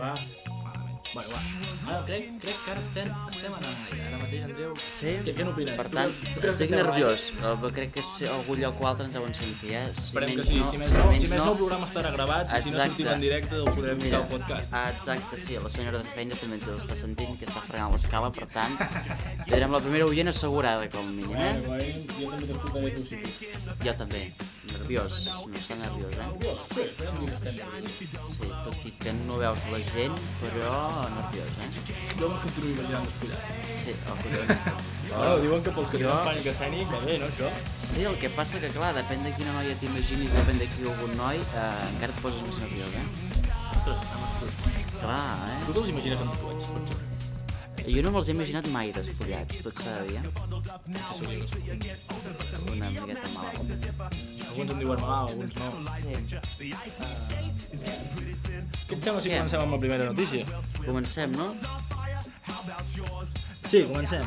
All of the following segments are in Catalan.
va. Bueno, va. Ara crec que ara estem ara mateix, Andreu. Sí? Què n'opines? Per tant, estic nerviós, però crec que si algun lloc o altre ens deuen sentir, Esperem que sí, si més no el programa estarà gravat, i si no sortim en directe el podrem ficar al podcast. Exacte, sí, la senyora de feines també ens està sentint, que està fregant l'escala, per tant, tindrem la primera oient assegurada, com a mínim, Bueno, jo també t'escoltaré tu, si tu. Jo també, nerviós, no està nerviós, Sí, podem dir que estem nerviosos. Sí, tot i que no veus la gent, però nerviós, Jo me'n continuo imaginant despullat. Sí, el collons. Bueno, diuen que pels que tenen pànic escènic va bé, no, això? Sí, el que passa que, clar, depèn de quina noia t'imaginis, depèn de qui algun noi, encara et poses més nerviós, Ostres, Clar, tu te'ls imagines amb tatuats, potser? Jo no me'ls he imaginat mai despullats, tot s'ha de dir, Potser s'hauria Una miqueta mala. Alguns en diuen mal, alguns no. Sí. Què et sembla si Què? comencem amb la primera notícia? Comencem, no? Sí, comencem.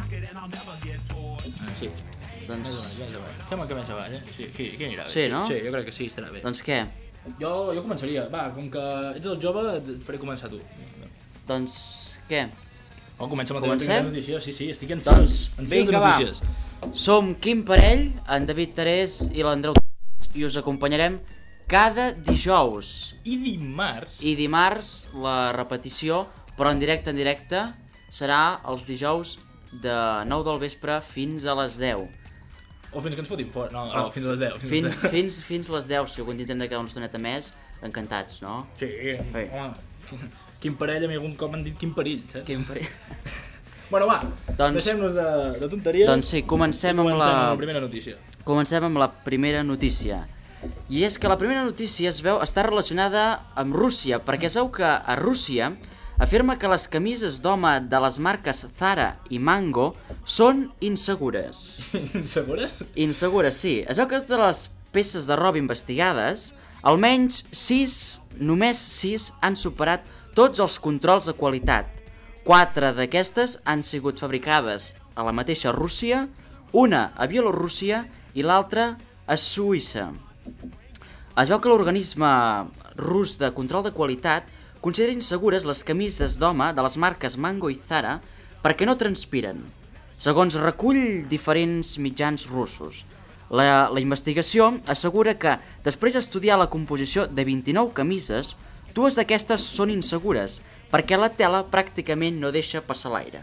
Sí, Doncs, més avall. Sembla que més avall, Sí, aquí anirà bé. Sí, no? Sí, jo crec que sí, estarà bé. doncs què? Jo començaria. Va, com que ets el jove, et faré començar tu. Doncs què? Oh, comença amb la teva Comencem? primera notícia. Sí, estic ansiós. Doncs, Ansiós vinga, de va. notícies. Som Quim Parell, en David Terés i l'Andreu i us acompanyarem cada dijous. I dimarts... I dimarts la repetició, però en directe, serà els dijous de 9 del vespre fins a les 10. O fins que ens fotin fora. No, fins a les 10. Fins les 10, si algun dia ens hem de quedar una estoneta més, encantats, no? Sí, home. Quin parell, a mi algun cop m'han dit quin perill, saps? Quim Parell. Bueno, va, Doncs- deixem-nos de tonteries. Doncs sí, comencem amb la primera notícia. Comencem amb la primera notícia. I és que la primera notícia està relacionada amb Rússia, perquè es veu que a Rússia afirma que les camises d'home de les marques Zara i Mango són insegures. Insegures? Insegures, sí. Es veu que totes les peces de roba investigades, almenys només 6 han superat tots els controls de qualitat. 4 d'aquestes han sigut fabricades a la mateixa Rússia, una a Bielorússia i l'altra a Suïssa. Es veu que l'organisme rus de control de qualitat considera insegures les camises d'home de les marques Mango i Zara perquè no transpiren, segons recull diferents mitjans russos. La investigació assegura que, després d'estudiar la composició de 29 camises, 2 d'aquestes són insegures, perquè la tela pràcticament no deixa passar l'aire.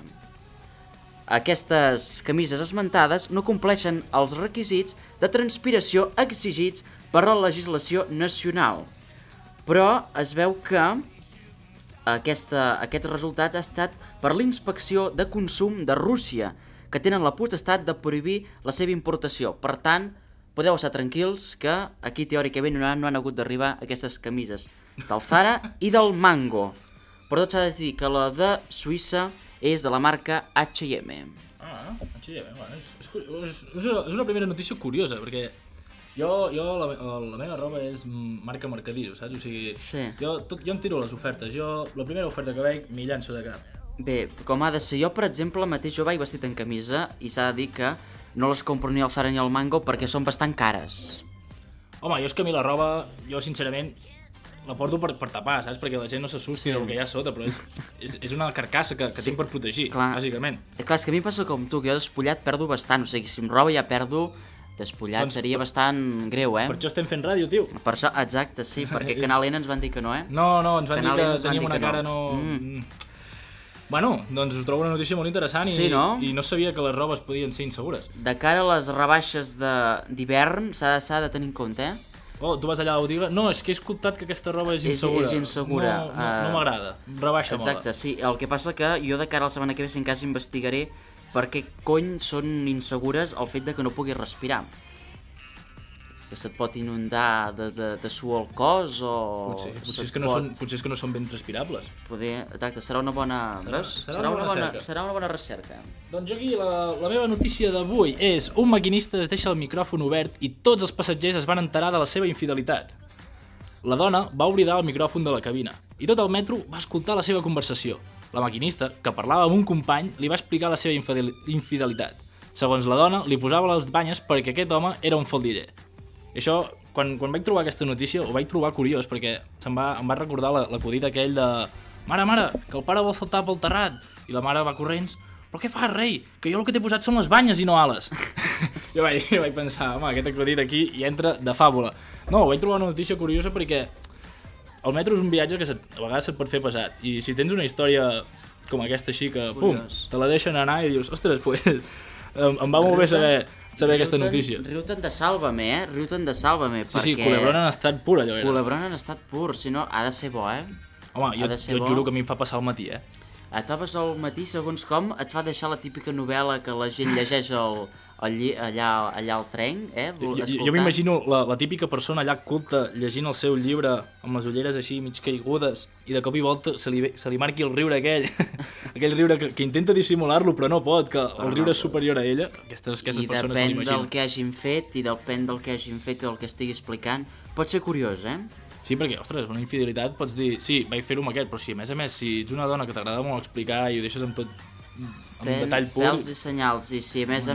Aquestes camises esmentades no compleixen els requisits de transpiració exigits per la legislació nacional, però es veu que aquests resultats ha estat per l'inspecció de consum de Rússia, que tenen la potestat de prohibir la seva importació. Per tant, podeu estar tranquils que aquí teòricament no han hagut d'arribar aquestes camises del Zara i del Mango. Però tot s'ha de dir que la de Suïssa és de la marca H&M. És una primera notícia curiosa, perquè jo la meva roba és marca Mercadillo, saps? O sigui, Sí. jo em tiro les ofertes. Jo, la primera oferta que veig, m'hi llanço de cap. Bé, com ha de ser, jo per exemple mateix jo vaig vestit en camisa i s'ha de dir que no les compro ni al Zara ni al Mango perquè són bastant cares. Home, jo és que a mi la roba, jo sincerament la porto per tapar, saps? Perquè la gent no s'assusti del que hi ha sota, però és una carcassa que tinc per protegir, bàsicament. Clar, és que a mi em passa com tu, que jo despullat perdo bastant, o sigui, si em roba ja perdo, despullat doncs, seria bastant greu, Per això estem fent ràdio, tio. Per això, exacte, sí, perquè Canal N ens van dir que no, No, ens van dir que teníem una cara no... Bueno, doncs us trobo una notícia molt interessant sí, no? I no sabia que les robes podien ser insegures. De cara a les rebaixes d'hivern s'ha de tenir en compte, Oh, tu vas allà a la botiga? No, és que he escoltat que aquesta roba és insegura. És insegura. No m'agrada. Rebaixa-me-la. Exacte, sí. El que passa que jo de cara a la setmana que ve, si en cas, investigaré per què cony són insegures el fet de que no puguis respirar. Que se't pot inundar de suor al cos o... Potser és que no són ben transpirables. Exacte, serà una bona... Serà una bona recerca. Doncs aquí la meva notícia d'avui és: un maquinista es deixa el micròfon obert i tots els passatgers es van enterar de la seva infidelitat. La dona va oblidar el micròfon de la cabina i tot el metro va escoltar la seva conversació. La maquinista, que parlava amb un company, li va explicar la seva infidelitat. Segons la dona, li posava les banyes perquè aquest home era un faldiller. I això, quan vaig trobar aquesta notícia, ho vaig trobar curiós, perquè em va recordar l'acudit aquell de Mare, que el pare vol saltar pel terrat. I la mare va corrents, però què fas, rei? Que jo el que t'he posat són les banyes i no ales. jo vaig pensar, home, aquest acudit aquí hi entra de fàbula. No, vaig trobar una notícia curiosa perquè el metro és un viatge que a vegades se't pot fer pesat. I si tens una història com aquesta així que, pum, te la deixen anar i dius, ostres, pues, em va molt bé saber aquesta notícia. Riu-te'n de Sálvame, Riu-te'n de Sálvame, sí, perquè... Sí, Culebrón en estat pur, allò era. Culebrón en estat pur, si no, ha de ser bo, Home, jo et juro que a mi em fa passar el matí, Et fa passar el matí, segons com, et fa deixar la típica novel·la que la gent llegeix allà al tren, Jo m'imagino la típica persona allà culta llegint el seu llibre amb les ulleres així mig caigudes i de cop i volta se li marqui el riure aquell aquell riure que intenta dissimular-lo però no pot, que el riure és superior a ella. Aquestes persones no m'imagino. I depèn del que hagin fet i del que estigui explicant. Pot ser curiós, Sí, perquè, ostres, una infidelitat pots dir, sí, vaig fer-ho amb aquest, però si a més, si ets una dona que t'agrada molt explicar i ho deixes amb tot amb detall pur... Pèls i senyals, i si a més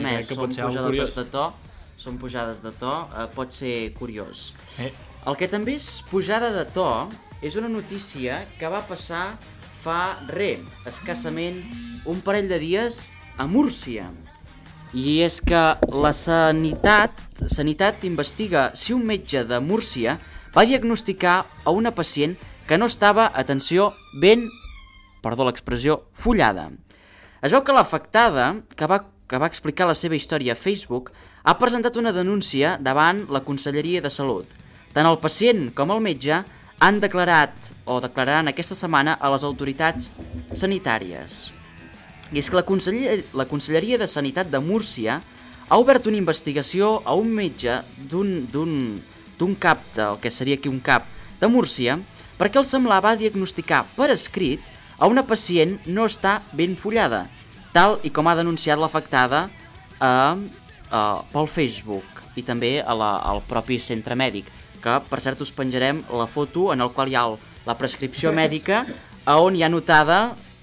són pujades de to, pot ser curiós. El que també és pujada de to és una notícia que va passar fa escassament un parell de dies a Múrcia. I és que la Sanitat investiga si un metge de Múrcia va diagnosticar a una pacient que no estava, atenció, perdó l'expressió, follada. Es veu que l'afectada, que va explicar la seva història a Facebook, ha presentat una denúncia davant la Conselleria de Salut. Tant el pacient com el metge han declarat o declararan aquesta setmana a les autoritats sanitàries. I és que la Conselleria de Sanitat de Múrcia ha obert una investigació a un metge d'un CAP, del que seria aquí un CAP de Múrcia, perquè el semblava diagnosticar per escrit a una pacient no està ben follada, tal i com ha denunciat l'afectada pel Facebook i també al propi centre mèdic, que per cert us penjarem la foto en el qual hi ha la prescripció mèdica on hi ha notada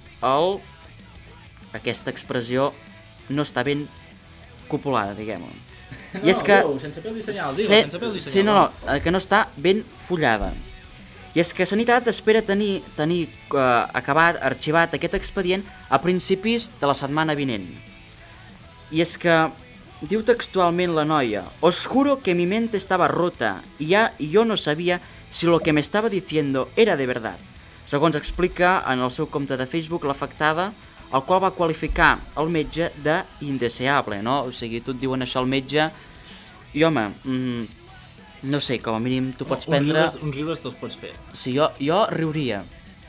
aquesta expressió no està ben copulada, diguem-ho. I és que... sense pèls i senyals, que no està ben follada. I és que Sanitat espera tenir arxivat aquest expedient a principis de la setmana vinent. I és que diu textualment la noia: «Os juro que mi mente estaba rota y yo no sabía si lo que me estaba diciendo era de verdad». Segons explica en el seu compte de Facebook l'afectada, el qual va qualificar el metge d'indeseable, no? O sigui, tu et diuen això al metge i, home, no sé, com a mínim tu pots prendre... Uns riures te'ls pots fer. Sí, jo riuria,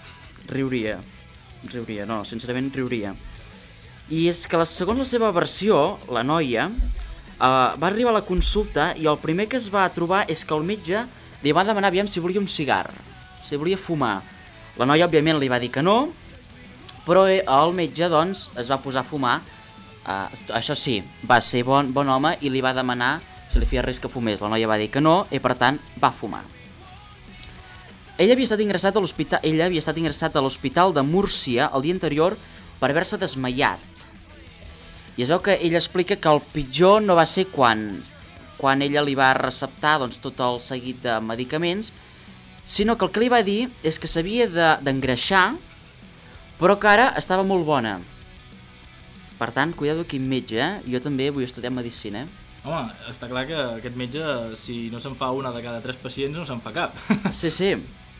no, sincerament riuria. I és que segons la seva versió, la noia va arribar a la consulta i el primer que es va trobar és que el metge li va demanar aviam si volia un cigar, si volia fumar. La noia, òbviament, li va dir que no, però el metge, doncs, es va posar a fumar. Això sí, va ser bon home i li va demanar si li feia res que fumés. La noia va dir que no i, per tant, va fumar. Ella havia estat ingressat a l'hospital de Múrcia el dia anterior per haver-se desmaiat. I es veu que ella explica que el pitjor no va ser quan ella li va receptar tot el seguit de medicaments, sinó que el que li va dir és que s'havia d'engreixar, però que ara estava molt bona. Per tant, cuidado quin metge, Jo també vull estudiar medicina. Home, està clar que aquest metge, si no se'n fa una de cada 3 pacients, no se'n fa cap. Sí.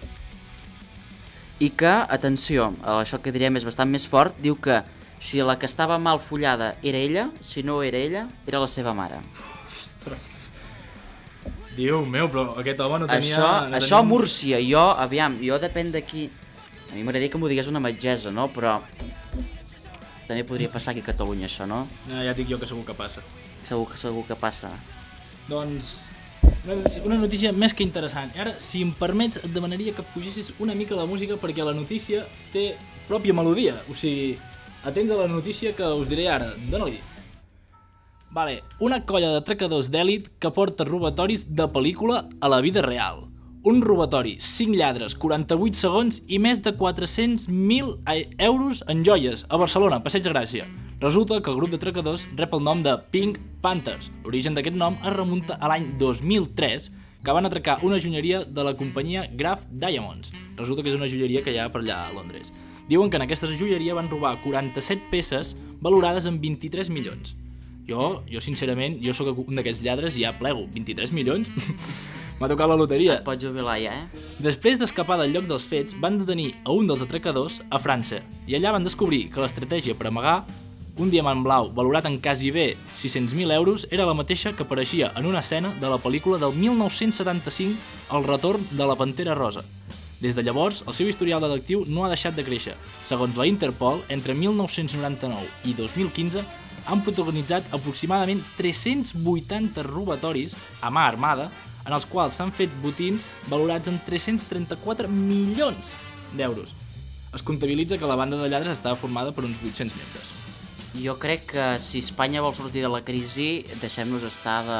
I que, atenció, això que direm és bastant més fort, diu que si la que estava mal follada era ella, si no era ella, era la seva mare. Ostres. Déu meu, però aquest home no tenia... Això a Múrcia, jo depèn d'aquí... A mi m'agradaria que m'ho digués una metgessa, no? Però també podria passar aquí a Catalunya, això, no? No, ja et dic jo que segur que passa. Segur que passa. Doncs, una notícia més que interessant. I ara, si em permets, et demanaria que pugessis una mica la música perquè la notícia té pròpia melodia. O sigui, atents a la notícia que us diré ara. Dóna-li. Vale, una colla de tracadors d'èlit que porta robatoris de pel·lícula a la vida real. Un robatori, 5 lladres, 48 segons i més de 400.000 euros en joies a Barcelona, Passeig de Gràcia. Resulta que el grup de tracadors rep el nom de Pink Panthers. L'origen d'aquest nom es remunta a l'any 2003, que van atracar una joieria de la companyia Graf Diamonds. Resulta que és una joieria que hi ha per allà a Londres. Diuen que en aquesta joieria van robar 47 peces valorades en 23 milions. Jo sincerament, jo sóc un d'aquests lladres i ja plego. 23 milions? M'ha tocat la loteria. Et pots jubilar ja, Després d'escapar del lloc dels fets, van detenir a un dels atracadors a França i allà van descobrir que l'estratègia per amagar un diamant blau valorat en quasi bé 600.000 euros era la mateixa que apareixia en una escena de la pel·lícula del 1975 El retorn de la Pantera Rosa. Des de llavors, el seu historial delictiu no ha deixat de créixer. Segons la Interpol, entre 1999 i 2015 han protagonitzat aproximadament 380 robatoris a mà armada, en els quals s'han fet botins valorats en 334 milions d'euros. Es comptabilitza que la banda de lladres estava formada per uns 800 membres. Jo crec que si Espanya vol sortir de la crisi, deixem-nos estar de...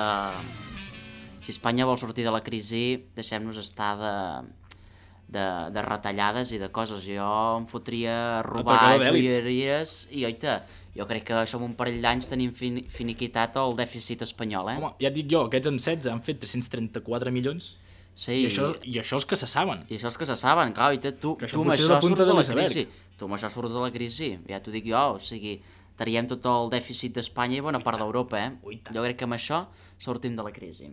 Si Espanya vol sortir de la crisi, deixem-nos estar de retallades i de coses. Jo em fotria robar joieries i, oita, jo crec que això en un parell d'anys tenim finiquitat el dèficit espanyol, Home, ja et dic jo, aquests amb 16 han fet 334 milions. Sí. I això és que se saben. I això és que se saben, clar, oita, tu amb això surts de la crisi. Tu amb això surts de la crisi, ja t'ho dic jo, o sigui, traiem tot el dèficit d'Espanya i bona part d'Europa, Jo crec que amb això sortim de la crisi.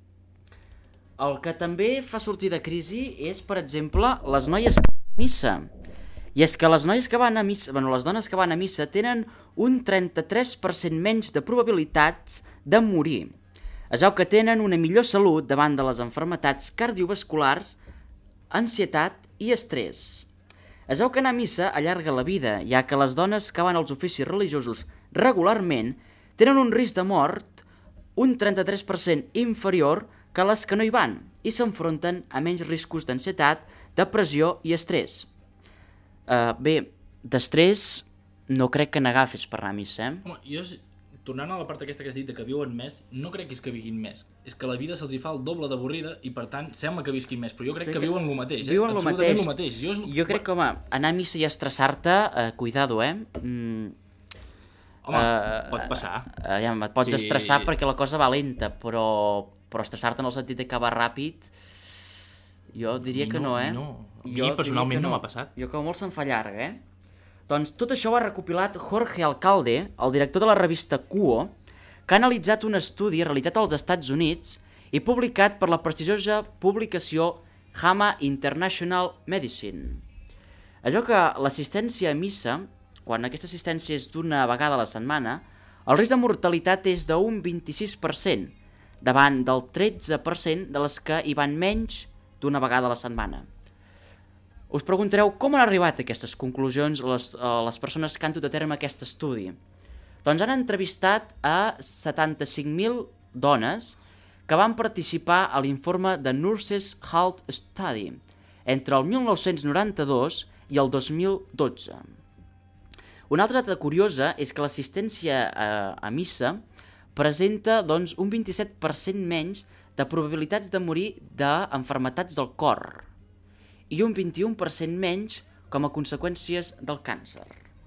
El que també fa sortir de crisi és, per exemple, les noies que van a missa. I és que les noies que van a missa, les dones que van a missa tenen un 33% menys de probabilitats de morir. Es veu que tenen una millor salut davant de les malalties cardiovasculars, ansietat i estrès. Es veu que anar a missa allarga la vida, ja que les dones que van als oficis religiosos regularment tenen un risc de mort un 33% inferior que les que no hi van i s'enfronten a menys riscos d'ansietat, depressió i estrès. Bé, d'estrès no crec que n'agafis per anar a missa, Home, jo, tornant a la part aquesta que has dit que viuen més, no crec que és que viguin més. És que la vida se'ls hi fa el doble d'avorrida i, per tant, sembla que visquin més. Però jo crec que viuen el mateix, Viuen el mateix. Lo mateix. Jo crec que, home, anar a missa i estressar-te, cuidado, Home, pot passar. Ja, et pots estressar perquè la cosa va lenta, però estressar-te en el sentit de que va ràpid, jo diria que no, No, a mi personalment no m'ha passat. Jo com molt se'n fa llarga, Doncs tot això ho ha recopilat Jorge Alcalde, el director de la revista Cuo, que ha analitzat un estudi realitzat als Estats Units i publicat per la prestigiosa publicació JAMA International Medicine. Es veu que l'assistència a missa, quan aquesta assistència és d'una vegada a la setmana, el risc de mortalitat és d'un 26%, davant del 13% de les que hi van menys d'una vegada a la setmana. Us preguntareu com han arribat a aquestes conclusions les persones que han dut a terme aquest estudi. Doncs han entrevistat a 75.000 dones que van participar a l'informe de Nurses Health Study entre el 1992 i el 2012. Una altra data curiosa és que l'assistència a missa presenta doncs, un 27% menys de probabilitats de morir d'enfermetats del cor i un 21% menys com a conseqüències del càncer.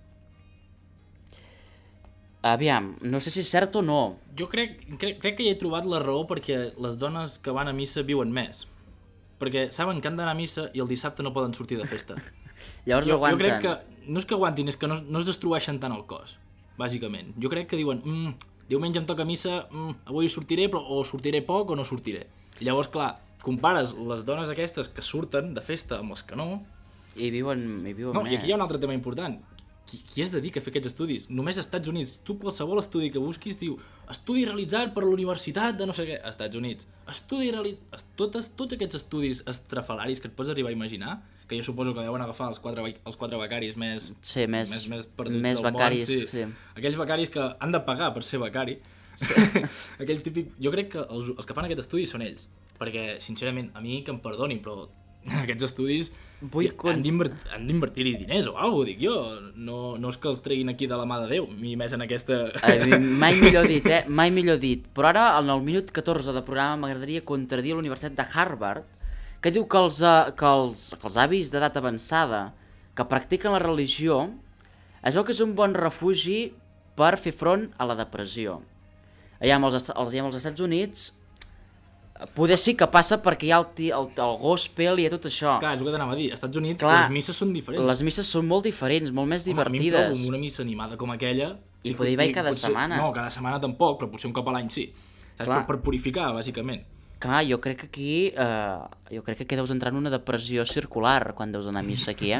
Aviam, no sé si és cert o no. Jo crec que ja he trobat la raó perquè les dones que van a missa viuen més. Perquè saben que han d'anar a missa i el dissabte no poden sortir de festa. Llavors aguanten. Jo crec que no és que aguantin, és que no es destrueixen tant el cos, bàsicament. Jo crec que diuen, diumenge em toca missa, avui sortiré, però o sortiré poc o no sortiré. I llavors, clar, compares les dones aquestes que surten de festa amb les que no... I viuen més. I aquí hi ha un altre tema important. Qui es dedica a fer aquests estudis? Només als Estats Units. Tu qualsevol estudi que busquis diu estudi realitzat per la universitat de no sé què, als Estats Units. Tots aquests estudis estrafalaris que et pots arribar a imaginar, que jo suposo que deuen agafar els quatre becaris més perduts més del becaris, món. Sí. Aquells becaris que han de pagar per ser becari. Sí. Aquell típic... Jo crec que els que fan aquest estudi són ells. Perquè, sincerament, a mi que em perdonin, però aquests estudis han d'invertir-hi diners o alguna cosa, dic jo. No és que els treguin aquí de la mà de Déu, i més en aquesta... Mai millor dit, mai millor dit. Però ara, en el minut 14 de programa, m'agradaria contradir la Universitat de Harvard, que diu que els avis d'edat avançada que practiquen la religió es veu que és un bon refugi per fer front a la depressió. Allà als Estats Units Poder sí que passa perquè hi ha el gospel i hi ha tot això. Clar, és el que t'anava a dir. Als Estats Units Clar, les misses són diferents. Les misses són molt diferents, molt més Home, a mi em divertides. trobo una missa animada com aquella... I poder hi vaig cada setmana. No, cada setmana tampoc, però potser un cop a l'any sí. Saps? Per purificar, bàsicament. Clar, jo crec que aquí... jo crec que aquí deus entrar en una depressió circular quan deus anar a missa aquí,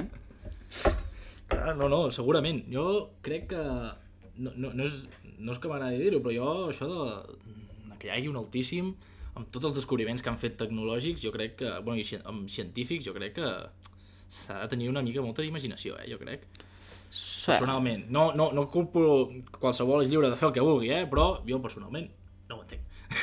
No, segurament. Jo crec que... No és que m'agradi dir-ho, però jo això de que hi hagi un altíssim, amb tots els descobriments que han fet tecnològics, jo crec que... Bueno, i amb científics, jo crec que s'ha de tenir una mica molta d'imaginació, jo crec. Sí. Personalment. No culpo... Qualsevol és lliure de fer el que vulgui, però jo personalment no ho entenc.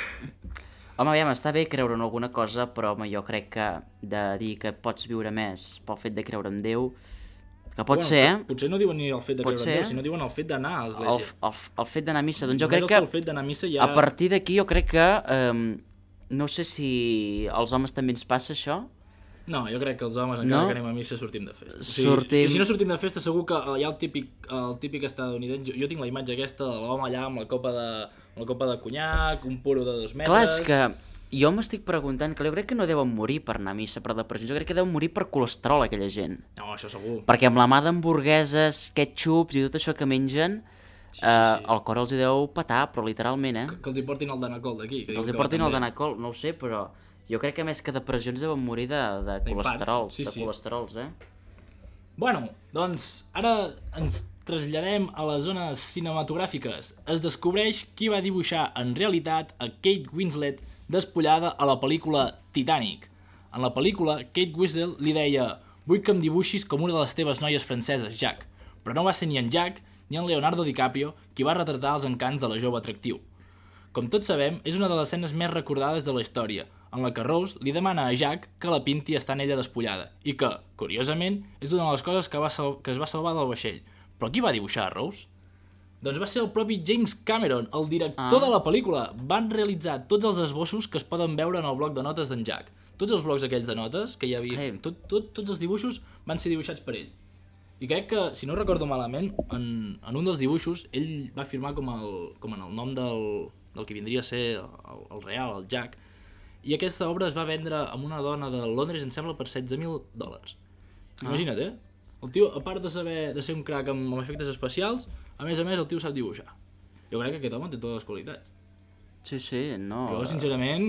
Home, aviam, està bé creure en alguna cosa, però home, jo crec que de dir que pots viure més pel fet de creure en Déu, que pot ser, Potser no diuen ni el fet de Pot creure en ser. Déu, sinó diuen el fet d'anar a l'església. el fet d'anar a missa. Doncs jo Només crec que el fet d'anar a missa ja... a partir d'aquí jo crec que... no sé si als homes també ens passa això. No, jo crec que els homes, encara No? que anem a missa, sortim de festa. Sortim- I si no sortim de festa, segur que hi ha el típic estadounidense. Jo tinc la imatge aquesta de l'home allà amb la copa de conyac, un puro de 2 metres... Clar, és que jo m'estic preguntant que jo crec que no deuen morir per anar a missa per depressió, jo crec que deuen morir per colesterol aquella gent. No, això segur. Perquè amb la mà d'hamburgueses, ketchups i tot això que mengen, Sí. el cor els hi deu petar, però literalment, Que els hi portin el Danacol d'aquí. Que els hi portin el Danacol, no ho sé, però jo crec que més que depressions deuen morir de colesterols, sí, de sí. colesterols, Bueno, doncs ara ens traslladem a les zones cinematogràfiques. Es descobreix qui va dibuixar en realitat a Kate Winslet despullada a la pel·lícula Titanic. En la pel·lícula, Kate Winslet li deia «Vull que em dibuixis com una de les teves noies franceses, Jack». Però no va ser ni en Jack ni en Leonardo DiCaprio qui va retratar els encants de la jove atractiu. Com tots sabem, és una de les escenes més recordades de la història, en la que Rose li demana a Jack que la pinti estant ella despullada, i que, curiosament, és una de les coses que es va salvar del vaixell. Però qui va dibuixar a Rose? Doncs va ser el propi James Cameron, el director de la pel·lícula. Van realitzar tots els esbossos que es poden veure en el bloc de notes d'en Jack. Tots els blocs aquells de notes que hi havia... Tots els dibuixos van ser dibuixats per ell. I crec que, si no recordo malament, en un dels dibuixos, ell va firmar com en el nom del que vindria a ser el real, el Jack, i aquesta obra es va vendre amb una dona de Londres, em sembla, per $16.000. Imagina't, El tio, a part de ser un crac amb efectes especials, a més, el tio sap dibuixar. Jo crec que aquest home té totes les qualitats. Sí, no... Jo, sincerament...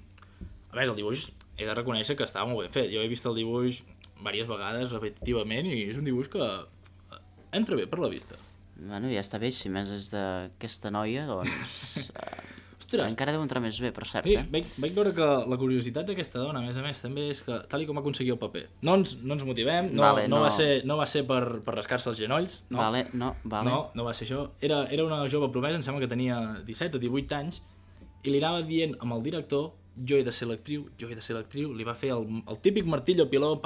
A més, el dibuix he de reconèixer que estava molt ben fet. Jo he vist el dibuix diverses vegades, repetitivament, i és un dibuix que entra bé per la vista. Bueno, ja està bé, si més és d'aquesta noia, doncs... Ostres. Encara deu entrar més bé, per cert, Sí, vaig veure que la curiositat d'aquesta dona, a més, també és que, tal com va aconseguir el paper, no ens motivem, no va ser per rascar-se els genolls, no. Vale. No va ser això. Era una jove promesa, em sembla que tenia 17 o 18 anys, i li anava dient amb el director, jo he de ser l'actriu, li va fer el típic martillo piló,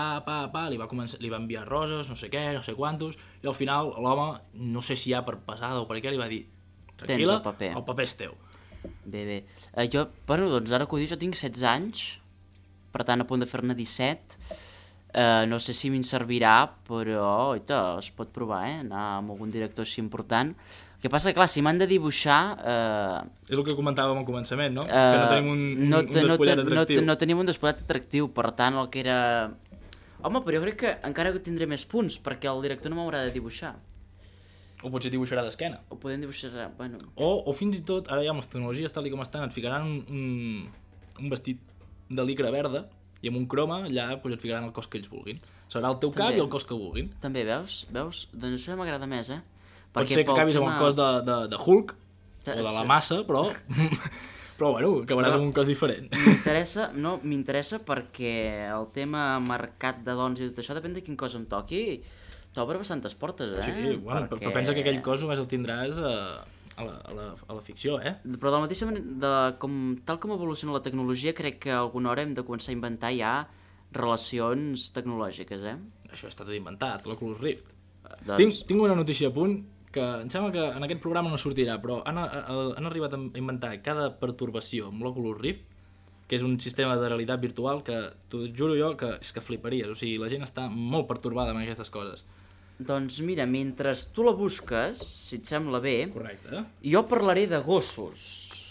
li va enviar roses, no sé què, no sé quantos, i al final l'home, no sé si ja per pesada o per què, li va dir, tranquil·la, el paper és teu. Bé. Jo, bueno, doncs ara que ho dius, jo tinc 16 anys, per tant a punt de fer-ne 17. No sé si m'hi servirà, però es pot provar, anar amb algun director així important. El que passa, clar, si m'han de dibuixar... És el que comentàvem al començament, no? Que no tenim un despullat atractiu. No tenim un despullat atractiu, per tant el que era... Home, però jo crec que encara tindré més punts, perquè el director no m'haurà de dibuixar. O potser dibuixarà d'esquena. O podem dibuixar... Bueno... O fins i tot, ara ja amb les tecnologies tal com estan, et ficaran un vestit de licra verda i amb un croma allà et ficaran el cos que ells vulguin. Serà el teu cap i el cos que vulguin. També, veus? Doncs això ja m'agrada més, Pot ser que acabis amb el cos de Hulk o de la massa, però bueno, acabaràs amb un cos diferent. M'interessa perquè el tema mercat de dones i tot això depèn de quin cos em toqui. T'obre bastantes portes, Sí, bueno, però pensa que aquell cos només el tindràs a la ficció, Però de la mateixa manera, tal com evoluciona la tecnologia, crec que alguna hora hem de començar a inventar ja relacions tecnològiques, Això està tot inventat, l'Oculus Rift. Doncs... Tinc una notícia a punt que em sembla que en aquest programa no sortirà, però han arribat a inventar cada pertorbació amb l'Oculus Rift, que és un sistema de realitat virtual que, t'ho juro jo, que és que fliparies. O sigui, la gent està molt pertorbada amb aquestes coses. Doncs mira, mentre tu la busques, si et sembla bé, Correcte. jo parlaré de gossos.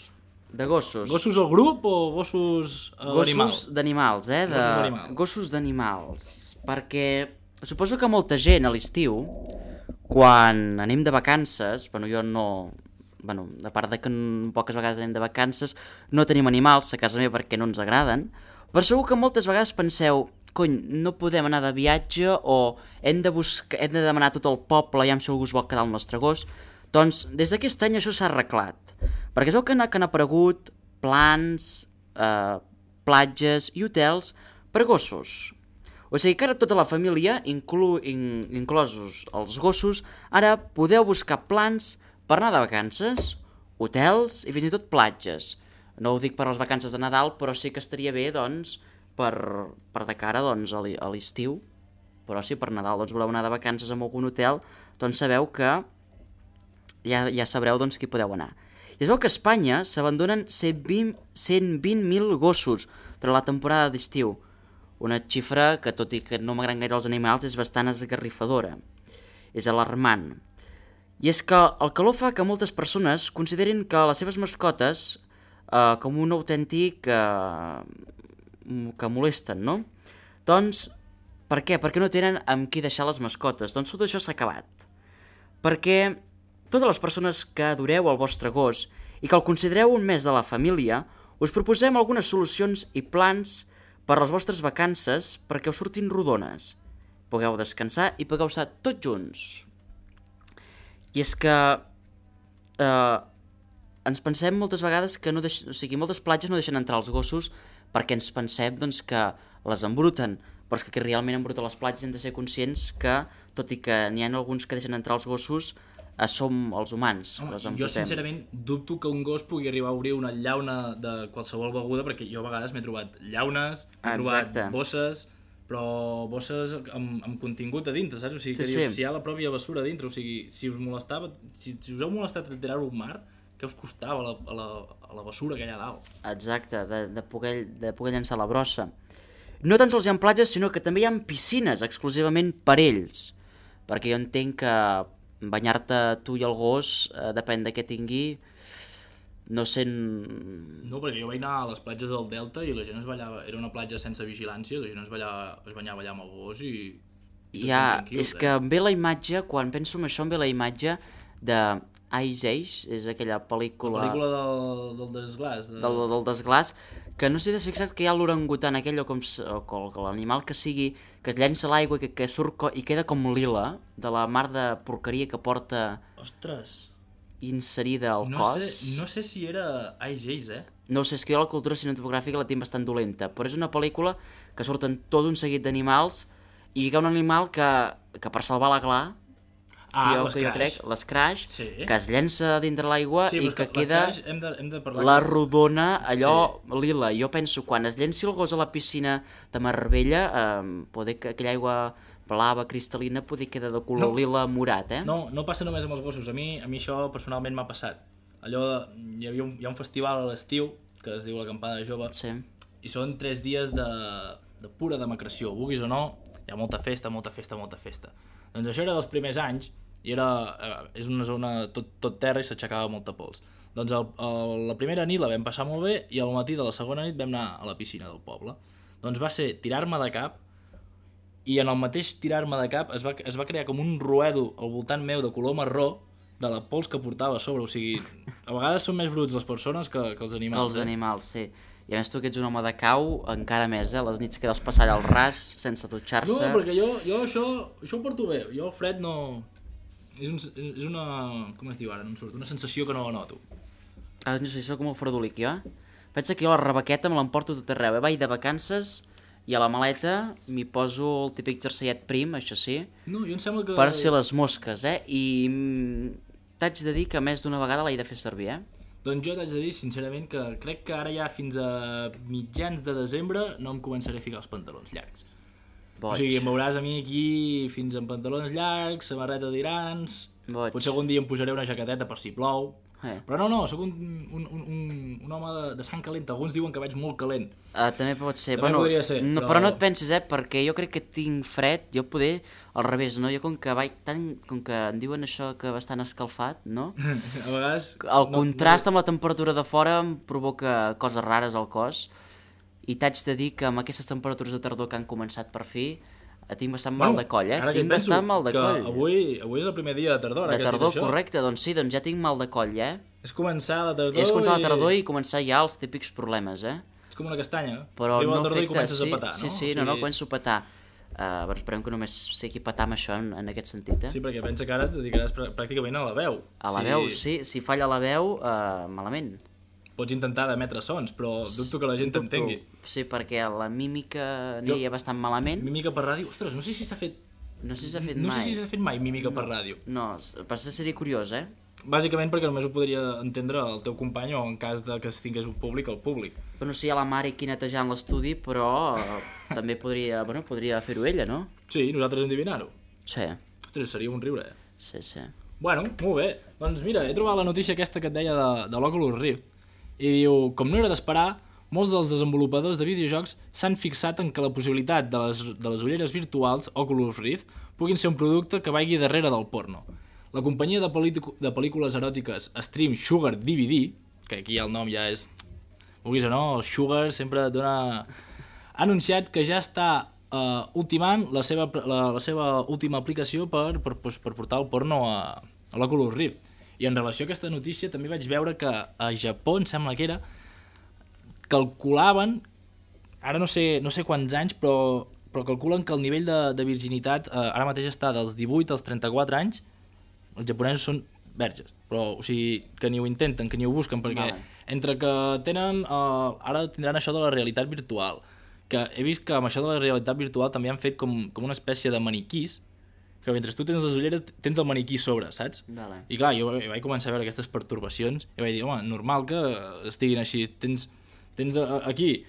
De gossos. Gossos al grup o gossos a l'animal? Gossos d'animals, Gossos d'animals. Gossos d'animals. Perquè suposo que molta gent a l'estiu, quan anem de vacances, jo no... a part de que poques vegades anem de vacances, no tenim animals a casa meva perquè no ens agraden, però segur que moltes vegades penseu, cony, no podem anar de viatge o hem de demanar a tot el poble i si algú es vol quedar el nostre gos. Doncs des d'aquest any això s'ha arreglat, perquè es veu que han aparegut plans, platges i hotels per gossos. O sigui que ara tota la família, inclosos els gossos, ara podeu buscar plans per anar de vacances, hotels i fins i tot platges. No ho dic per les vacances de Nadal, però sí que estaria bé, doncs, per de cara doncs, a l'estiu. Però si per Nadal voleu anar de vacances en algun hotel, doncs sabeu que ja sabreu doncs, qui podeu anar. I es veu que a Espanya s'abandonen 120.000 gossos durant la temporada d'estiu. Una xifra que, tot i que no m'agraden gaire els animals, és bastant esgarrifadora. És alarmant. I és que el calor fa que moltes persones considerin que les seves mascotes com un autèntic que molesten, no? Doncs, per què? Perquè no tenen amb qui deixar les mascotes. Doncs tot això s'ha acabat. Perquè totes les persones que adoreu el vostre gos i que el considereu un mes de la família, us proposem algunes solucions i plans per a les vostres vacances perquè us surtin rodones. Pugueu descansar i pugueu estar tots junts. I és que ens pensem moltes vegades que moltes platges no deixen entrar els gossos perquè ens pensem doncs, que les embruten, però és que realment embruten les platges hem de ser conscients que, tot i que n'hi ha alguns que deixen entrar els gossos, som els humans. Home, jo sincerament dubto que un gos pugui arribar a obrir una llauna de qualsevol beguda, perquè jo a vegades m'he trobat llaunes, m'he trobat bosses, però bosses amb contingut a dintre, saps? O sigui, que dius, si hi ha la pròpia bessura a dintre, o sigui, si us molestava, si us heu molestat de tirar-ho al mar, què us costava a la bessura que hi ha a dalt? Exacte, de poder llançar la brossa. No tan sols hi ha platges, sinó que també hi ha piscines exclusivament per ells, perquè jo entenc que banyar-te tu i el gos, depèn de què tingui, no sent... No, perquè jo vaig anar a les platges del Delta i la gent es ballava, era una platja sense vigilància, la gent es banyava allà amb el gos i... Ja, és que em ve la imatge, quan penso en això, em ve la imatge de Ice Age, és aquella pel·lícula... La pel·lícula del desglàs. Del desglàs, que no sé si t'has fixat que hi ha l'orangutan aquell o l'animal que sigui, que es llença a l'aigua i que surt i queda com lila, de la mar de porqueria que porta... Ostres! Inserida al cos. No sé si era Ice Age, No sé, és que jo la cultura cinematogràfica la tinc bastant dolenta, però és una pel·lícula que surten tot un seguit d'animals i hi ha un animal que per salvar la gla, jo crec, l'Scratch, que es llença dintre l'aigua i que queda la rodona, allò lila. Jo penso, quan es llenci el gos a la piscina de Marbella, poder que aquella aigua blava, cristal·lina, poder quedar de color lila morat, No passa només amb els gossos, a mi això personalment m'ha passat. Allò, hi ha un festival a l'estiu, que es diu l'Acampada Jove, i són 3 dies de pura demacració, vulguis o no, hi ha molta festa. Doncs això era dels primers anys, i és una zona tot terra i s'aixecava molta pols. Doncs la primera nit la vam passar molt bé i al matí de la segona nit vam anar a la piscina del poble. Doncs va ser tirar-me de cap, i en el mateix tirar-me de cap es va crear com un ruedo al voltant meu de color marró de la pols que portava a sobre. O sigui, a vegades són més bruts les persones que els animals. Que els animals, sí. I a més tu que ets un home de cau, encara més, les nits que deus passar allà al ras sense dutxar-se. No, perquè jo això ho porto bé. Jo el fred no... És una... com es diu ara? No em surt. Una sensació que no la noto. No sé, soc com el fredolic, jo. Pensa que jo la rebequeta me l'emporto tot arreu. Vaig de vacances i a la maleta m'hi poso el típic jerseillet prim, això sí. No, jo em sembla que... Per ser les mosques, I t'haig de dir que més d'una vegada l'he de fer servir, Doncs jo t'haig de dir, sincerament, que crec que ara ja fins a mitjans de desembre no em començaré a ficar els pantalons llargs. Boig. O sigui, em veuràs a mi aquí fins amb pantalons llargs, samarreta d'irans... Potser algun dia em posaré una jaqueteta per si plou. Però no, sóc un home de sang calenta. Alguns diuen que vaig molt calent. També pot ser. També podria ser, no, però no et pensis, perquè jo crec que tinc fred, jo poder al revés, no? Jo com que em diuen això que bastant escalfat, no? A vegades... El contrast amb la temperatura de fora em provoca coses rares al cos i t'haig de dir que amb aquestes temperatures de tardor que han començat per fi tinc bastant mal de coll, Ara tinc bastant mal de coll. Avui és el primer dia de tardor. De tardor, correcte, doncs sí, doncs ja tinc mal de coll, És començar la tardor la tardor i començar ja els típics problemes, És com una castanya. Però arriba no la tardor i afecta, comences a petar, no? Sí, no, començo a petar. Però esperem que només sé qui petar amb això en aquest sentit, Sí, perquè pensa que ara et dedicaràs pràcticament a la veu. A la veu, sí, si falla la veu, malament. Pots intentar d'emetre sons, però dubto que la gent t'entengui. Sí, perquè la mímica aniria bastant malament. Mímica per ràdio? Ostres, no sé si s'ha fet... No sé si s'ha fet mai. No sé si s'ha fet mai mímica per ràdio. No, potser seria curiós, Bàsicament perquè només ho podria entendre el teu company o en cas de que es tingués un públic, el públic. Bueno, sí, hi ha la Mari aquí netejant l'estudi, però també podria fer-ho ella, no? Sí, nosaltres endivinar-ho. Sí. Ostres, seria un riure, Sí. Bueno, molt bé. Doncs mira, he trobat la notícia aquesta que et deia de l'Oculus Rift i diu, com no era d'esperar, molts dels desenvolupadors de videojocs s'han fixat en que la possibilitat de les ulleres virtuals Oculus Rift puguin ser un producte que vagi darrere del porno. La companyia de pel·lícules eròtiques Stream Sugar DVD, que aquí el nom ja és... Vulguis o no, Sugar sempre et dona... Ha anunciat que ja està ultimant la seva última aplicació per portar el porno a l'Oculus Rift. I en relació a aquesta notícia també vaig veure que a Japó, em sembla que era, calculaven, ara no sé quants anys, però calculen que el nivell de virginitat ara mateix està dels 18 als 34 anys. Els japonesos són verges, però o sigui, que ni ho intenten, que ni ho busquen, perquè entre que tenen... ara tindran això de la realitat virtual, que he vist que amb això de la realitat virtual també han fet com una espècie de maniquís, que mentre tu tens les ulleres tens el maniquí sobre, saps? Vale. I clar, jo vaig començar a veure aquestes pertorbacions i vaig dir, home, normal que estiguin així. Tens aquí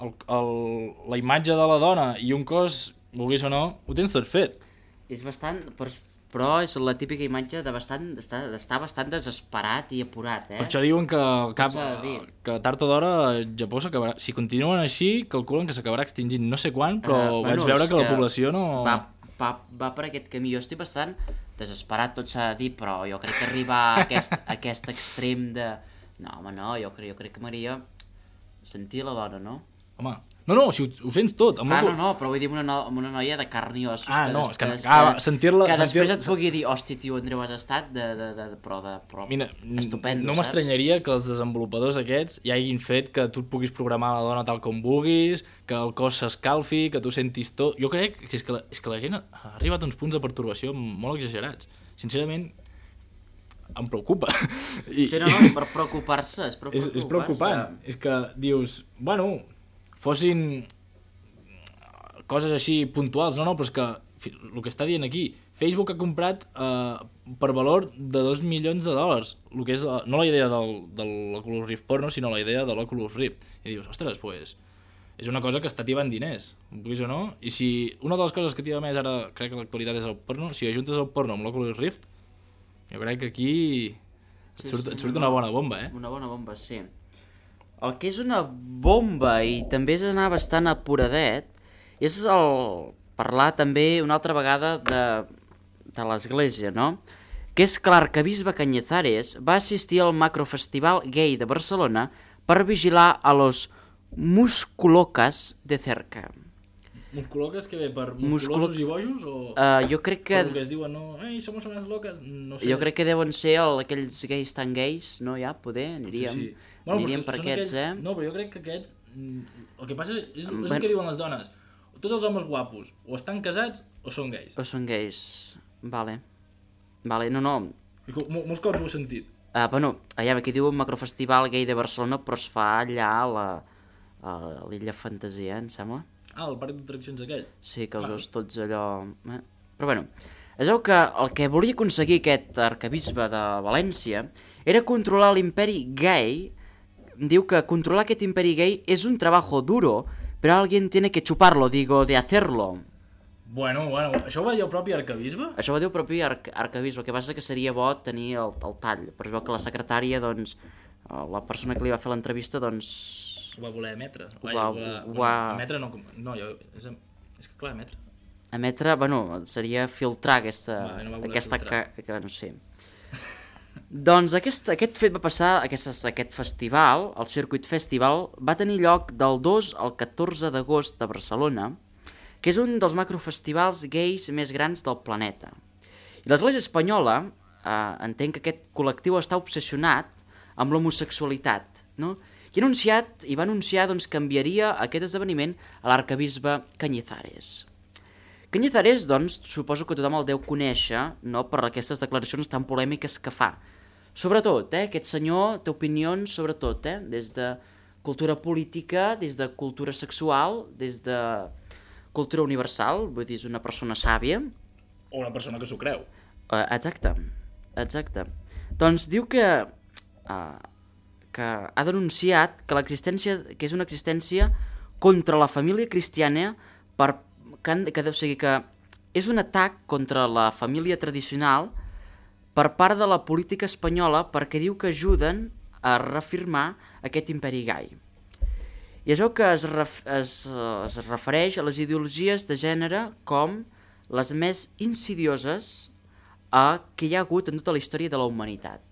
la imatge de la dona i un cos, vulguis o no, ho tens tot fet. És bastant... Però és la típica imatge d'estar bastant desesperat i apurat, Per això diuen que tard o d'hora el Japó s'acabarà... Si continuen així, calculen que s'acabarà extingint no sé quan, però vaig veure que la població no... Va per aquest camí. Jo estic bastant desesperat, tot s'ha de dir, però jo crec que arribar a aquest extrem de... No, home, no, jo crec que m'agradaria sentir la dona, no? Home, no, si ho sents tot. No, però vull dir amb una noia de carn i ossos sentir-la... Que després et pugui dir, hòstia, tio, Andreu, has estat però estupendo, no m'estranyaria que els desenvolupadors aquests ja hagin fet que tu et puguis programar la dona tal com vulguis, que el cos s'escalfi, que tu sentis tot... Jo crec que és que la gent ha arribat a uns punts de pertorbació molt exagerats. Sincerament, em preocupa. Sí, no, per preocupar-se, és preocupar-se. És preocupant. És que dius, bueno... fossin coses així puntuals, no, però és que el que està dient aquí, Facebook ha comprat per valor de $2 milions, el que és no la idea de l'Oculus Rift porno, sinó la idea de l'Oculus Rift. I dius, ostres, pues, és una cosa que està tibant diners, vulguis o no, i si una de les coses que tiba més ara, crec que a l'actualitat és el porno, si ajuntes el porno amb l'Oculus Rift, jo crec que aquí et surt una bona bomba, Una bona bomba, sí. El que és una bomba i també és anar bastant apuradet és parlar també una altra vegada de l'església, no? Que és que l'arcabisbe Cañizares va assistir al macrofestival gay de Barcelona per vigilar a los musculocas de cerca. Musculocas que ve per musculosos i bojos o jo crec que... Per el que es diuen, no, somos unas locas, no sé. Jo crec que deuen ser aquells gais tan gais, no, ja, poder, aniríem per aquests, No, però jo crec que aquests, el que passa és el que diuen les dones, tots els homes guapos o estan casats o són gais. O són gais, vale, no. Molts cops ho he sentit. Bueno, allà aquí diu un macrofestival gay de Barcelona, però es fa allà a l'Illa Fantasia, em sembla. El parc d'atraccions aquell? Sí, que els veus tots allò... Però bueno, es veu que el que volia aconseguir aquest arcabisbe de València era controlar l'imperi gai. Diu que controlar aquest imperi gai és un trabajo duro, però alguien tiene que chuparlo, de hacerlo. Bueno, això ho va dir el propi arcabisbe? Això ho va dir el propi arcabisbe, el que passa que seria bo tenir el tall, però es veu que la secretària, doncs, la persona que li va fer l'entrevista, doncs... Ho va voler emetre. Emetre no, és que clar, emetre. Emetre, bueno, seria filtrar aquesta... no no sé. Doncs aquest fet va passar, aquest festival, el Circuit Festival, va tenir lloc del 2 al 14 d'agost a Barcelona, que és un dels macrofestivals gais més grans del planeta. I l'Església Espanyola entén que aquest col·lectiu està obsessionat amb l'homosexualitat, no? I va anunciar doncs, que enviaria aquest esdeveniment a l'arcabisbe Cañizares. Cañizares, doncs, suposo que tothom el deu conèixer, no?, per aquestes declaracions tan polèmiques que fa. Sobretot, aquest senyor té opinions sobre tot, des de cultura política, des de cultura sexual, des de cultura universal, vull dir, és una persona sàvia. O una persona que s'ho creu. Exacte. Doncs diu que ha denunciat que és una existència contra la família cristiana, que és un atac contra la família tradicional per part de la política espanyola, perquè diu que ajuden a reafirmar aquest imperi gai. I es veu que es refereix a les ideologies de gènere com les més insidioses que hi ha hagut en tota la història de la humanitat.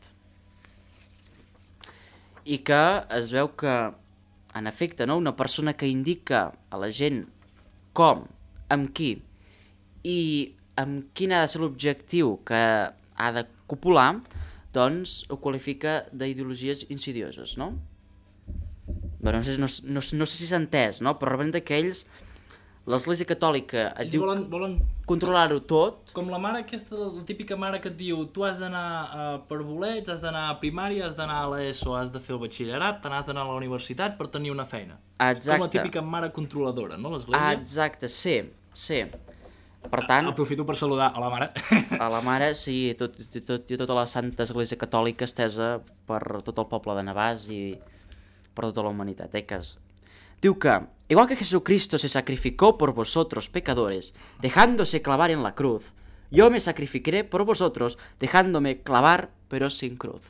I que es veu que, en efecte, no, una persona que indica a la gent com, amb qui i amb quin ha de ser l'objectiu que ha de copular, doncs ho qualifica d'ideologies insidioses, no? Bé, no sé si s'ha entès, no? Però realment d'aquells, l'Església Catòlica et diu volen controlar-ho tot. Com la mare aquesta, la típica mare que et diu tu has d'anar per bolets, has d'anar a primària, has d'anar a l'ESO, has de fer el batxillerat, has d'anar a la universitat per tenir una feina. Exacte. Com la típica mare controladora, no, l'Església? Exacte, sí. Per tant... Aprofito per saludar a la mare. A la mare, sí, tota la Santa Església Catòlica estesa per tot el poble de Navàs i per tota la humanitat, Diu que, igual que Jesucristo se sacrificó por vosotros pecadores, dejándose clavar en la cruz, yo me sacrificaré por vosotros, dejándome clavar, però sin cruz.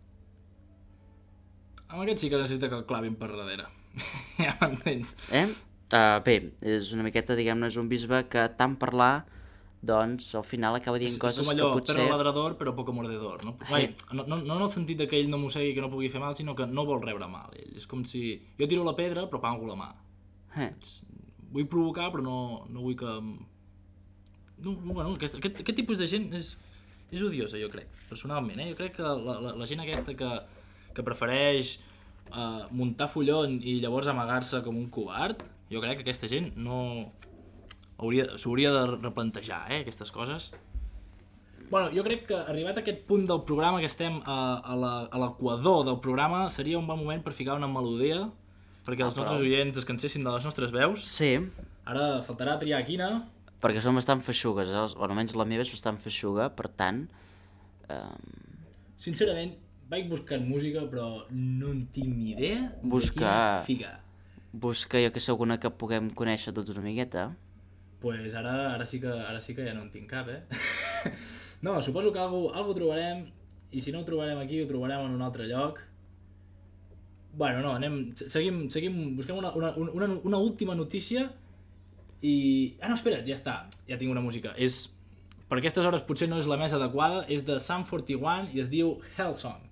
Amb aquest sí que necessita que el clavin per darrere. Ja m'entens. Bé, és una miqueta, diguem-ne, és un bisbe que tant parlar, doncs, al final acaba dient coses que potser... És com allò, però ladrador, però poco mordedor, no? No en el sentit que ell no mossegui, que no pugui fer mal, sinó que no vol rebre mal. Ell és com si... Jo tiro la pedra, però pango la mà. Vull provocar, però no vull que... Bueno, aquest tipus de gent és odiosa, jo crec, personalment. Jo crec que la gent aquesta que prefereix muntar follon i llavors amagar-se com un covard, jo crec que aquesta gent no... s'ho hauria de replantejar, aquestes coses. Bueno, jo crec que arribat a aquest punt del programa, que estem a l'equador del programa, seria un bon moment per ficar una melodia perquè els nostres oients descansessin de les nostres veus. Sí. Ara faltarà triar quina. Perquè són bastant feixugues, o almenys la meva és bastant feixuga, per tant... Sincerament, vaig buscant música, però no en tinc ni idea de quina ficar. Busca, jo que sé, alguna que puguem conèixer tots una miqueta. Pues ara sí que ja no en tinc cap, No, suposo que algo trobarem, i si no ho trobarem aquí, ho trobarem en un altre lloc. Bueno, no, seguim, busquem una última notícia i... no, espera't, ja està, ja tinc una música. Per aquestes hores potser no és la més adequada, és de Sum 41 i es diu Hellsong.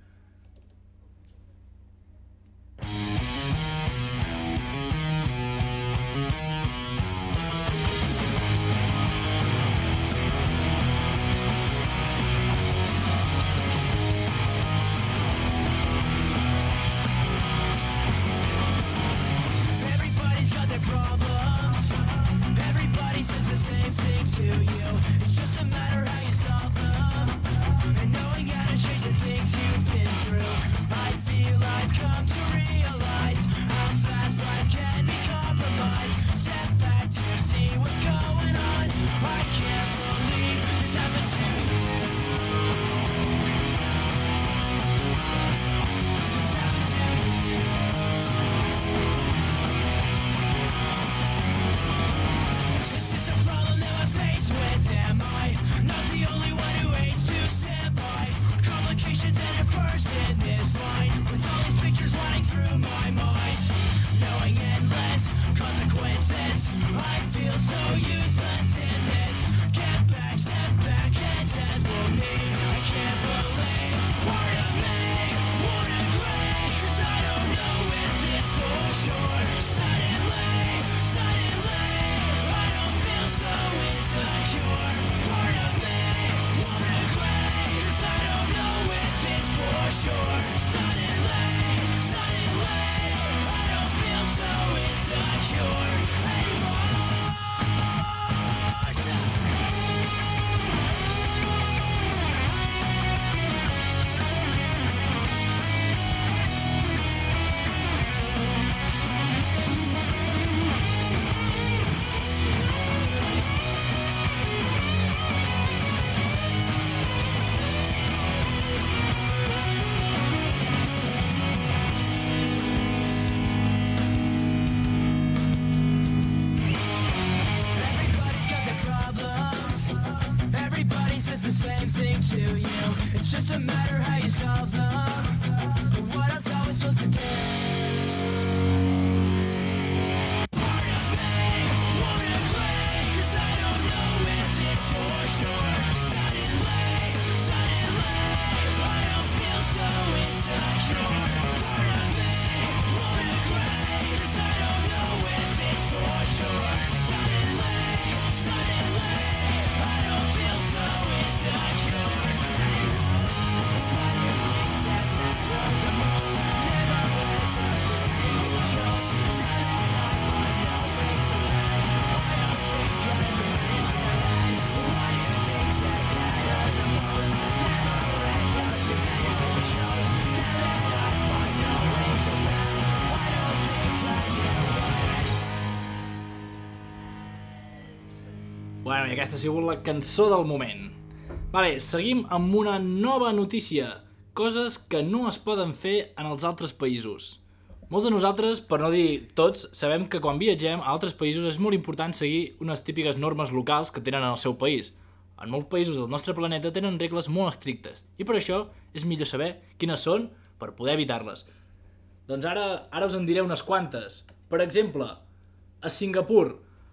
Bueno, i aquesta ha sigut la cançó del moment. Vale, seguim amb una nova notícia. Coses que no es poden fer en els altres països. Molts de nosaltres, per no dir tots, sabem que quan viatgem a altres països és molt important seguir unes típiques normes locals que tenen en el seu país. En molts països del nostre planeta tenen regles molt estrictes i per això és millor saber quines són per poder evitar-les. Doncs ara us en diré unes quantes. Per exemple, a Singapur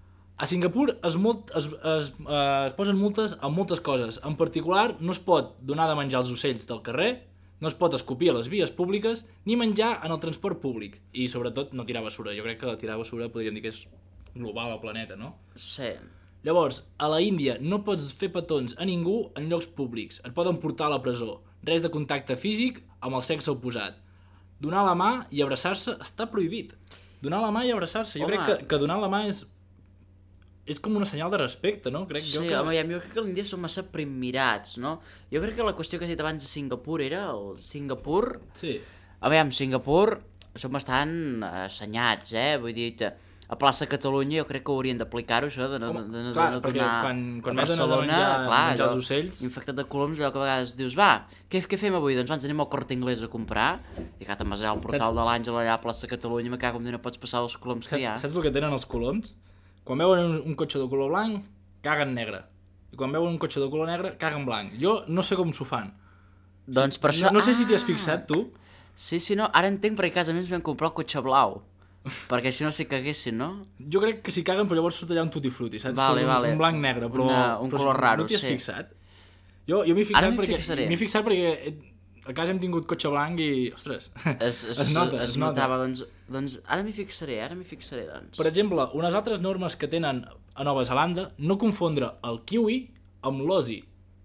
es posen multes a moltes coses. En particular, no es pot donar de menjar als ocells del carrer, no es pot escopir a les vies públiques, ni menjar en el transport públic. I, sobretot, no tirar basura. Jo crec que tirar basura podríem dir que és global al planeta, no? Sí. Llavors, a la Índia no pots fer petons a ningú en llocs públics. Et poden portar a la presó. Res de contacte físic amb el sexe oposat. Donar la mà i abraçar-se està prohibit. Donar la mà i abraçar-se. Jo crec que donar la mà és com una senyal de respecte, no? Home, jo crec que a l'Índia són massa primmirats, no? Jo crec que la qüestió que has dit abans de Singapur era el Singapur... Sí. Aviam, Singapur són bastant assenyats, Vull dir, a plaça Catalunya jo crec que haurien d'aplicar-ho, això, de no clar, perquè quan més dones a menjar els ocells... Infectat de coloms, allò que a vegades dius, va, què fem avui? Doncs ens anem al Corte Inglés a comprar, i que te'n vas al portal de l'Àngel allà a plaça Catalunya, me cago no pots passar els coloms que hi ha. Saps el que tenen els coloms? Quan veuen un cotxe de color blanc, caguen negre. I quan veuen un cotxe de color negre, caguen blanc. Jo no sé com s'ho fan. Doncs per això... No sé si t'hi has fixat, tu. Sí, no, ara entenc perquè a casa més vam comprar el cotxe blau. Perquè així no s'hi caguessin, no? Jo crec que s'hi caguen, però llavors surt allà un tutti frutti, saps? Vale. Un blanc negre, però... Un color raro, no t'hi has fixat? Jo m'hi he fixat perquè a casa hem tingut cotxe blanc i... Ostres, es notava, doncs ara m'hi fixaré, doncs. Per exemple, unes altres normes que tenen a Nova Zelanda, no confondre el kiwi amb l'osi.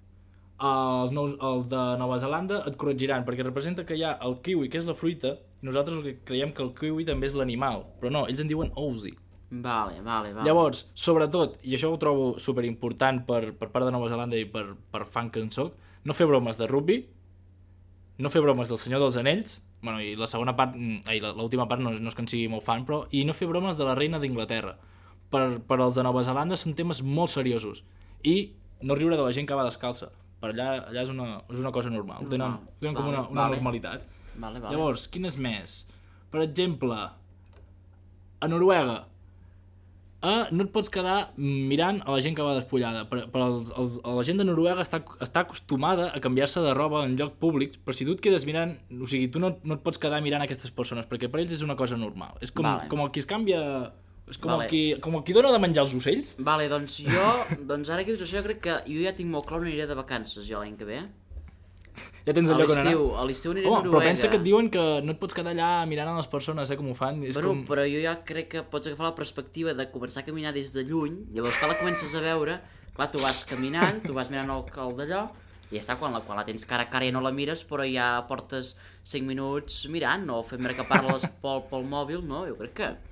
Els de Nova Zelanda et corregiran, perquè representa que hi ha el kiwi, que és la fruita, i nosaltres creiem que el kiwi també és l'animal, però no, ells en diuen osi. Vale. Llavors, sobretot, i això ho trobo superimportant per part de Nova Zelanda i per fan que en soc, no fer bromes de rugby, no fer bromes del Senyor dels Anells, bueno, i la segona part, l'última part no és que en sigui molt fan, però, i no fer bromes de la reina d'Inglaterra. Per als de Nova Zelanda són temes molt seriosos. I no riure de la gent que va descalça. Per allà és una cosa normal. Tenen com una normalitat. Vale. Llavors, quines més? Per exemple, a Noruega no et pots quedar mirant a la gent que va despullada. La gent de Noruega està acostumada a canviar-se de roba en lloc públic, però si tu et quedes mirant, o sigui, tu no et pots quedar mirant aquestes persones, perquè per ells és una cosa normal. És com el qui es canvia... És com el qui dona de menjar als ocells. Vale, doncs ara que dius això, jo crec que jo ja tinc molt clar on aniré de vacances jo l'any que ve. Ja tens el lloc on anar. A l'estiu aniré a Noruega. Però pensa que et diuen que no et pots quedar allà mirant a les persones, com ho fan. Però jo ja crec que pots agafar la perspectiva de començar a caminar des de lluny, llavors quan la comences a veure, clar, tu vas caminant, tu vas mirant el d'allò, i ja està, quan la tens cara a cara ja no la mires, però ja portes 5 minuts mirant, o fent que parles pel mòbil, no? Jo crec que...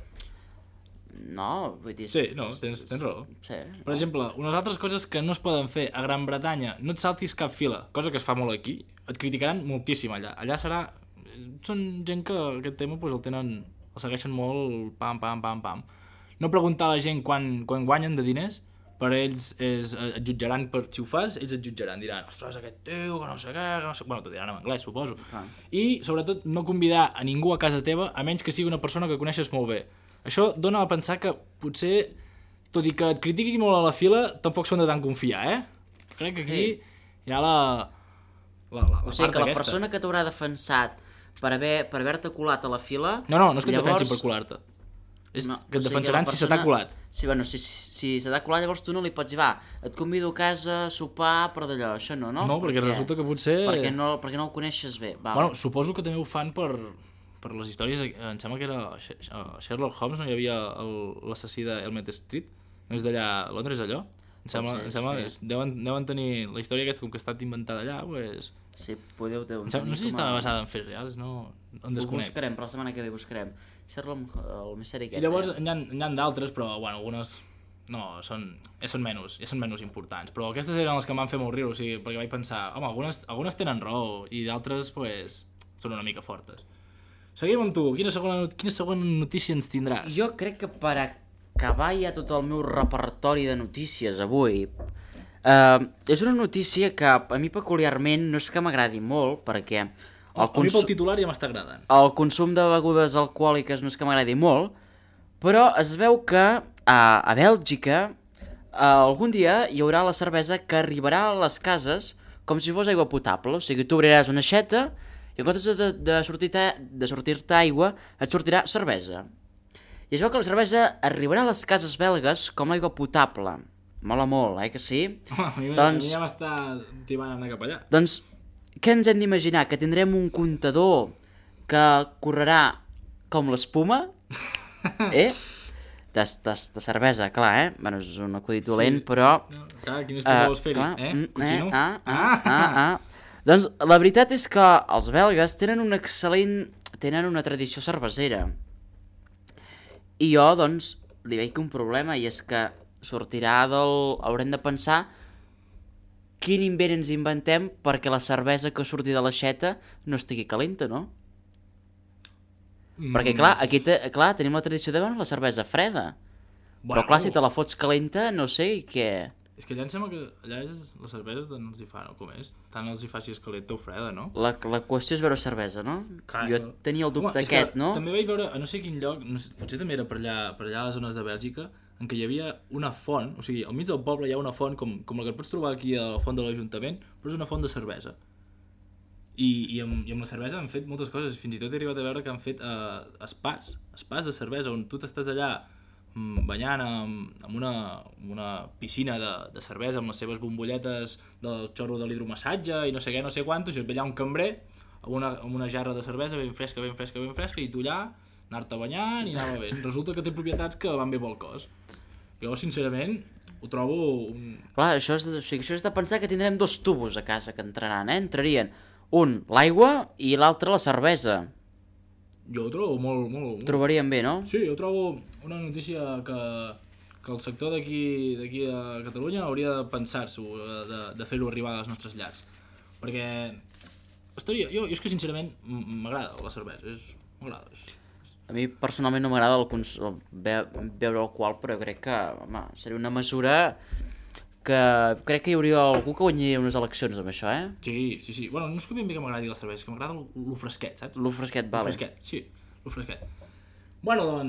No, vull dir... Sí, no, tens raó. Sí, per exemple, unes altres coses que no es poden fer a Gran Bretanya, no et saltis cap fila, cosa que es fa molt aquí, et criticaran moltíssim allà. Allà serà... Són gent que aquest tema el tenen... El segueixen molt pam, pam, pam, pam. No preguntar a la gent quan guanyen de diners, per ells et jutjaran per si ho fas, ells et jutjaran, diran, ostres, aquest tio, que no sé què, que no sé... Bueno, t'ho diran en anglès, suposo. I, sobretot, no convidar a ningú a casa teva, a menys que sigui una persona que coneixes molt bé. Això dona a pensar que potser, tot i que et critiqui molt a la fila, tampoc són de tant confiar, Crec que aquí hi ha la o sigui, que la persona que t'haurà defensat per haver-te colat a la fila... No és que et defensin per colar-te. És que et defensaran si se t'ha colat. Sí, bueno, si se t'ha colat, llavors tu no li pots dir, va, et convido a casa a sopar, per d'allò, això no? No, perquè resulta que potser... Perquè no el coneixes bé. Bueno, suposo que també ho fan per les històries, em sembla que era Sherlock Holmes, no hi havia l'assassí d'Elmet Street, no és d'allà a Londres allò? Em sembla deuen tenir la història aquesta, com que ha estat inventada allà, pues... Sí, podeu tenir... No sé si estava basada en fets reals, no... En desconec. Ho buscarem, per la setmana que ve buscarem. Sherlock, el misteri aquest. I llavors n'hi ha d'altres, però bueno, algunes... No, ja són menys importants, però aquestes eren les que em van fer molt riure, o sigui, perquè vaig pensar, home, algunes tenen raó, i d'altres, pues, són una mica fortes. Seguim amb tu, quina segona notícia ens tindràs? Jo crec que per acabar ja tot el meu repertori de notícies avui, és una notícia que a mi peculiarment no és que m'agradi molt, perquè... A mi pel titular ja m'està agradant. El consum de begudes alcohòliques no és que m'agradi molt, però es veu que a Bèlgica algun dia hi haurà la cervesa que arribarà a les cases com si fos aigua potable, o sigui, tu obriràs una aixeta i en comptes de sortir-te aigua, et sortirà cervesa. I es veu que la cervesa arribarà a les cases belgues com l'aigua potable. Mola molt, que sí? A mi ja m'està tibant anar cap allà. Doncs, què ens hem d'imaginar? Que tindrem un comptador que correrà com l'espuma? De cervesa, clar, Bueno, és un acudit dolent, però... Clar, quin espuma vols fer-hi, Cochino? Doncs la veritat és que els belgues tenen una tradició cervesera. I jo, doncs, li veig un problema, i és que haurem de pensar quin invent ens inventem perquè la cervesa que surti de l'aixeta no estigui calenta, no? Perquè, clar, aquí tenim la tradició de beure la cervesa freda. Però, clar, si te la fots calenta, no sé què... És que allà em sembla que allà la cervesa tant els hi fa, no? Com és? Tant els hi fa si és calenta o freda, no? La qüestió és beure cervesa, no? Clar, jo tenia el dubte aquest, no? També vaig veure, a no sé quin lloc, potser també era per allà a les zones de Bèlgica, en què hi havia una font, o sigui, al mig del poble hi ha una font com la que et pots trobar aquí a la font de l'Ajuntament, però és una font de cervesa. I amb la cervesa han fet moltes coses, fins i tot he arribat a veure que han fet espàs de cervesa, on tu t'estàs allà banyant amb una piscina de cervesa amb les seves bombolletes del xorro de l'hidromassatge i no sé què, no sé quantos, i et ve allà un cambrer amb una jarra de cervesa ben fresca, i tu allà anar-te banyant i anava bé. Resulta que té propietats que van bé pel cos. Jo, sincerament, ho trobo... Clar, això és de pensar que tindrem 2 tubos a casa que entraran, Entrarien un, l'aigua, i l'altre, la cervesa. Jo ho trobo molt... Trobaríem bé, no? Sí, jo trobo una notícia que el sector d'aquí a Catalunya hauria de pensar-s'ho, de fer-ho arribar a les nostres llars. Perquè jo és que sincerament m'agrada la cervesa, m'agrada. A mi personalment no m'agrada beure alcohol, però jo crec que seria una mesura que crec que hi hauria algú que guanyaria unes eleccions amb això, Sí. Bueno, no és que ben bé que m'agradi la cervesa, és que m'agrada lo fresquet, saps? Lo fresquet, vale. Lo fresquet. Bueno, doncs,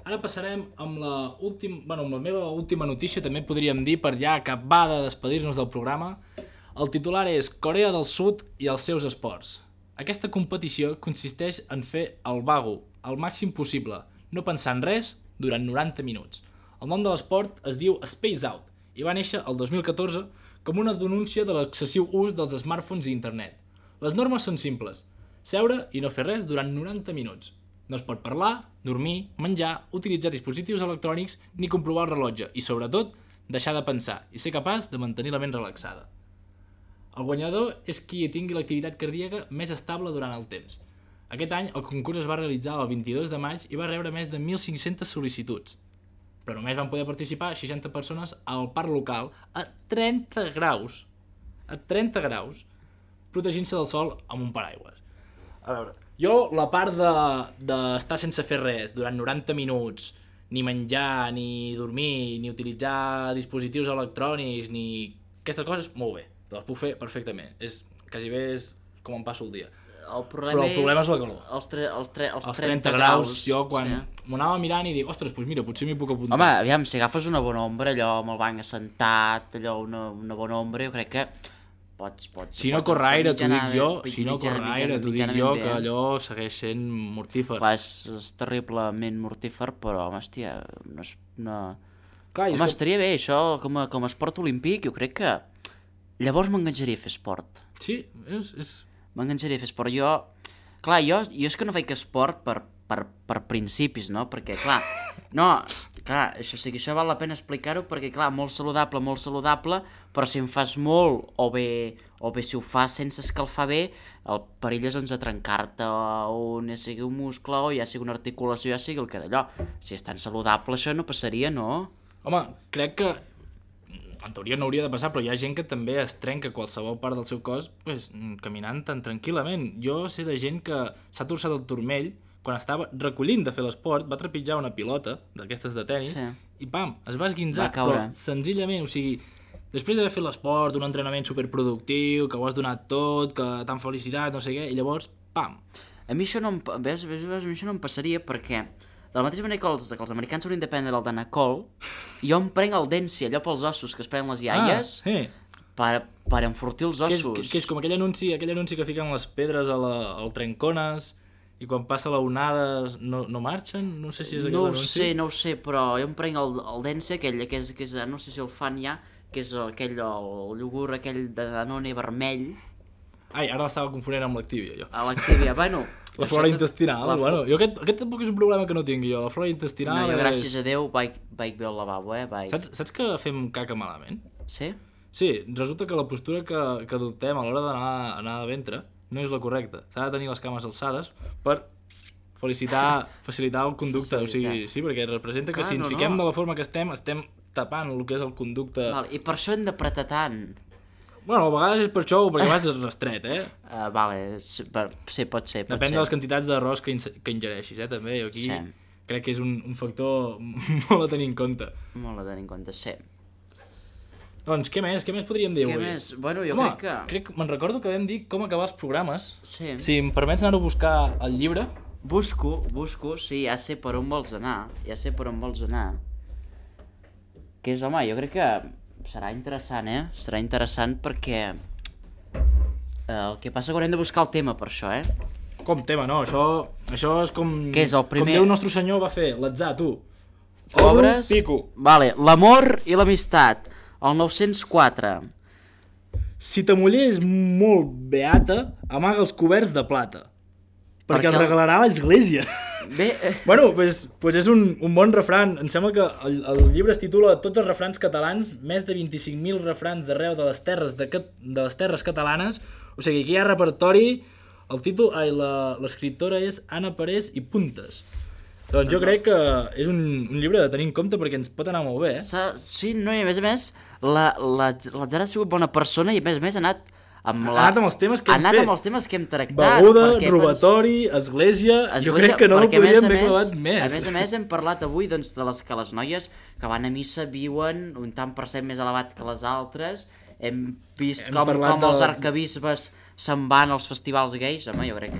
Ara passarem amb amb la meva última notícia, també podríem dir, per ja acabar de despedir-nos del programa. El titular és Corea del Sud i els seus esports. Aquesta competició consisteix en fer el vago, al màxim possible, no pensar en res durant 90 minuts. El nom de l'esport es diu Space Out i va néixer el 2014 com una denúncia de l'excessiu ús dels smartphones i internet. Les normes són simples: seure i no fer res durant 90 minuts. No es pot parlar, dormir, menjar, utilitzar dispositius electrònics ni comprovar el rellotge i, sobretot, deixar de pensar i ser capaç de mantenir la ment relaxada. El guanyador és qui tingui l'activitat cardíaca més estable durant el temps. Aquest any el concurs es va realitzar el 22 de maig i va rebre més de 1.500 sol·licituds. Però només van poder participar 60 persones al parc local a 30 graus. A 30 graus, protegint-se del sol amb un paraigües. A veure, jo la part d'estar sense fer res durant 90 minuts, ni menjar, ni dormir, ni utilitzar dispositius electrònics, ni aquestes coses, molt bé, les puc fer perfectament. Quasi bé és com em passo el dia. Però el problema és la calor. Els 30 graus, jo quan m'ho anava mirant i dic, ostres, doncs mira, potser m'hi puc apuntar. Home, aviam, si agafes una bona ombra, allò amb el banc assentat, allò una bona ombra, jo crec que pots... Si no corre aire, t'ho dic jo, que allò segueix sent mortífer. Clar, és terriblement mortífer, però, home, hòstia, Clar, home, estaria bé, això, com a esport olímpic, jo crec que llavors m'enganxaria a fer esport. Sí, és... M'enganxaria a fer esport. Jo és que no faig esport per principis, no? Perquè, clar, això val la pena explicar-ho perquè, clar, molt saludable, però si en fas molt, o bé si ho fas sense escalfar bé, el perill és doncs a trencar-te ja sigui un muscle o ja sigui una articulació, ja sigui el que d'allò. Si és tan saludable això no passaria, no? Home, crec que en teoria no hauria de passar, però hi ha gent que també es trenca qualsevol part del seu cos caminant tan tranquil·lament. Jo sé de gent que s'ha torçat el turmell quan estava recollint de fer l'esport, va trepitjar una pilota d'aquestes de tenis i pam, es va esguinçar, però senzillament, o sigui, després d'haver fet l'esport, un entrenament superproductiu, que ho has donat tot, que t'han felicitat, no sé què, i llavors, pam. A mi això no em passaria perquè de la mateixa manera que els americans haurien de prendre el Danacol, jo em prenc el Densi, allò pels ossos que es prenen les iaies, per enfortir els ossos. Que és com aquell anunci que fiquen les pedres al Trencones i quan passa la onada no marxen? No sé si és aquell anunci. No ho sé, però jo em prenc el Densi, aquell que és, no sé si el fan ja, que és el iogurt aquell de Danone vermell. Ai, ara l'estava confonent amb l'Activia, jo. A l'Activia, bueno... La flora intestinal, bueno. Jo aquest tampoc és un problema que no tingui jo, la flora intestinal... No, jo gràcies a Déu vaig bé al lavabo, Saps que fem caca malament? Sí? Sí, resulta que la postura que adoptem a l'hora d'anar de ventre no és la correcta. S'ha de tenir les cames alçades per facilitar el conducte, o sigui, sí, perquè representa que si ens fiquem de la forma que estem tapant el que és el conducte... I per això hem d'apretar tant. Bueno, a vegades és per això o perquè vas restret, Sí, pot ser. Depèn de les quantitats d'arròs que ingereixis, també. Jo aquí crec que és un factor molt a tenir en compte. Molt a tenir en compte, sí. Doncs què més podríem dir avui? Què més? Bueno, jo crec que... Me'n recordo que vam dir com acabar els programes. Sí. Si em permets anar a buscar el llibre... Busco, sí, ja sé per on vols anar. Que és, home, jo crec que... Serà interessant, Serà interessant perquè... El que passa que haurem de buscar el tema per això, Com tema, no? Això és com... Què és el primer... Com Déu Nostre Senyor va fer, l'atzar, tu. Obres... Pico. Vale, l'amor i l'amistat, el 904. Si ta muller és molt beata, amaga els coberts de plata. Perquè el regalarà a l'església. Bé... Bueno, pues és un bon refran. Em sembla que el llibre es titula Tots els refrans catalans, més de 25.000 refrans d'arreu de les terres catalanes. O sigui, aquí hi ha repertori. El títol, l'escriptora és Anna Parés i Puntes. Doncs jo crec que és un llibre de tenir en compte perquè ens pot anar molt bé, Sí, no, i a més, l'Atzar ha sigut bona persona i a més ha anat... Ha anat amb els temes que hem fet. Ha anat amb els temes que hem tractat. Beguda, robatori, església... Jo crec que no ho podríem haver clavat més. A més, hem parlat avui de que les noies que van a missa viuen un tant per cent més elevat que les altres. Hem vist com els arcabisbes se'n van als festivals gais. Home, jo crec que...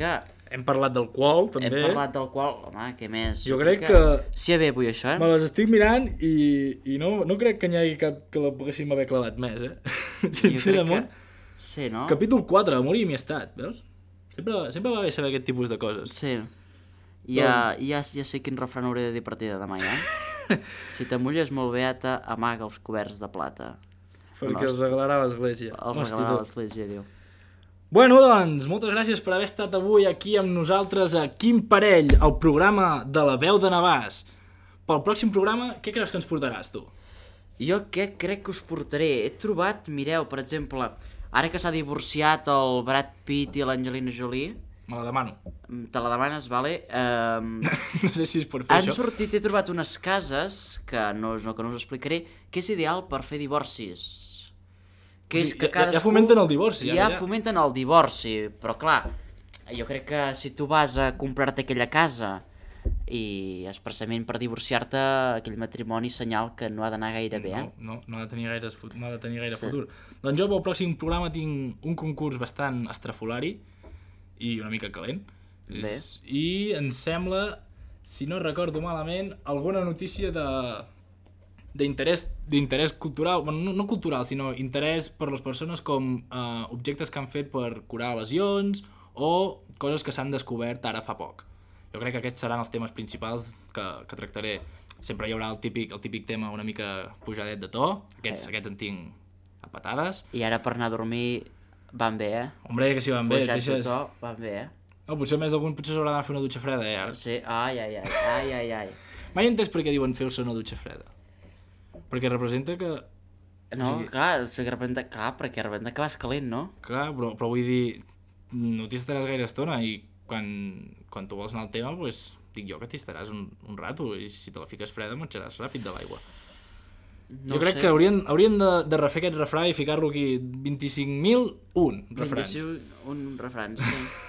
Hem parlat d'alcohol, també. Hem parlat del qual... Home, què més? Jo crec que... Sí, bé avui això, Me les estic mirant i no crec que n'hi hagi cap que la poguéssim haver clavat més, Sincerament. Sí, no? Capítol 4, Amor i Amistat, veus? Sempre va bé saber aquest tipus de coses. Sí. Ja sé quin refran hauré de dir a partir de demà, ja. Si t'amulles molt beata, amaga els coberts de plata. Perquè els regalarà l'església. Els regalarà l'església, diu. Bueno, doncs, moltes gràcies per haver estat avui aquí amb nosaltres a Quin Parell, el programa de la veu de Navàs. Pel pròxim programa, què creus que ens portaràs, tu? Jo què crec que us portaré? He trobat, mireu, per exemple, ara que s'ha divorciat el Brad Pitt i l'Angelina Jolie... Me la demano. Te la demanes, vale? No sé si és per fer això. He trobat unes cases, que no us explicaré, que és ideal per fer divorcis. Que és que ja fomenten el divorci. Ja fomenten el divorci, però clar, jo crec que si tu vas a comprar-te aquella casa i expressament per divorciar-te, aquell matrimoni senyal que no ha d'anar gaire bé, No ha de tenir gaire futur. Doncs jo pel pròxim programa tinc un concurs bastant estrafolari i una mica calent. I em sembla, si no recordo malament, alguna notícia d'interès cultural, bueno, no cultural, sinó interès per les persones com objectes que han fet per curar lesions o coses que s'han descobert ara fa poc. Jo crec que aquests seran els temes principals que tractaré. Sempre hi haurà el típic tema una mica pujadet de to, aquests en tinc a patades. I ara per anar a dormir van bé, Hombre, que sí, van bé. Pujats de to, van bé, No, potser més d'algun s'haurà d'anar a fer una dutxa freda, ja. Sí, ai. Mai he entès per què diuen fer-se una dutxa freda. Perquè representa que... No, clar, perquè representa que vas calent, no? Clar, però vull dir, no t'hi estaràs gaire estona i quan tu vols anar al tema, doncs dic jo que t'hi estaràs un rato i si te la fiques freda marxaràs ràpid de l'aigua. Jo crec que haurien de refer aquest refrà i ficar-lo aquí 25.001 refrans. 25.001 refrans, sí.